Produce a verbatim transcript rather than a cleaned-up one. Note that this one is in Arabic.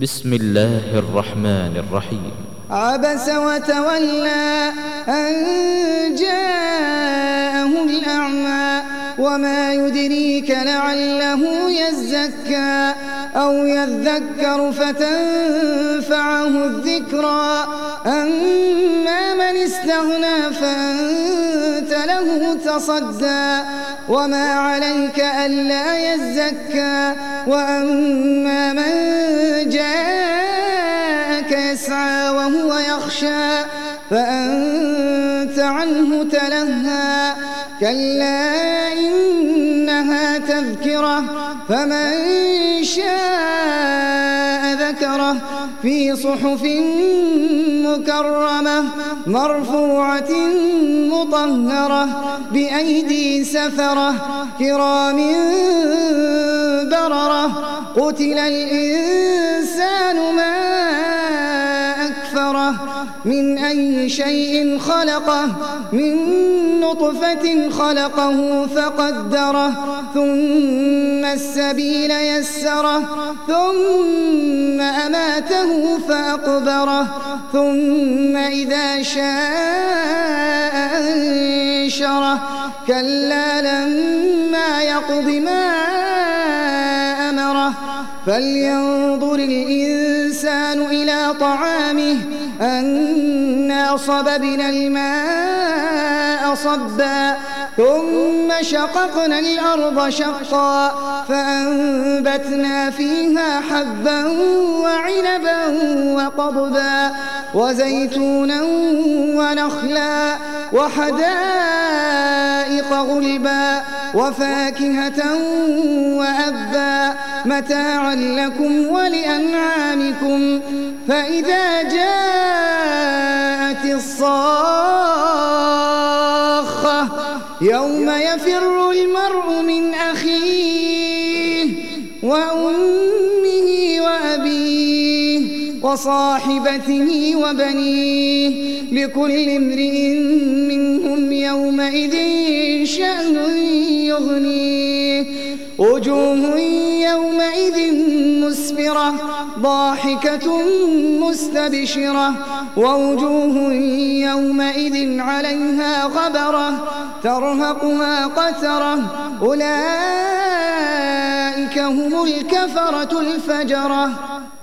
بسم الله الرحمن الرحيم. عبس وتولى أن جاءه الأعمى وما يدريك لعله يزكى أو يذكر فتنفعه الذكرى أما من استغنى فأنت له تصدى وما عليك ألا يزكى وأما من جاءك يسعى وهو يخشى فأنت عنه تلهى كلا إنها تذكرة فمن شاء ذكره في صحف مكرمة مرفوعة مطهرة بأيدي سفرة كرام بررة قتل الإنسان ما أكفره من أي شيء خلقه من نطفة خلقه فقدره ثم السبيل يسره ثم أماته فأقبره ثم إذا شاء أنشره كلا لما يقض ما أمره فلينظر الإنسان إلى طعامه أنا صببنا الماء صبا ثم شققنا الأرض شقا فأنبتنا فيها حبا وعنبا وقضبا وزيتونا ونخلا وحدائق غلبا وفاكهة وأبا متاعا لكم ولأنعامكم فإذا جاءت الصاخة يوم يفر المرء من أخيه وأمه وأبيه وصاحبته وبنيه لكل امرئ منهم يومئذ شأن يغنيه وجوه يومئذ مسفرة ضاحكة مستبشرة ووجوه يومئذ عليها غبرة ترهقها قترة أولئك هم الكفرة الفجرة.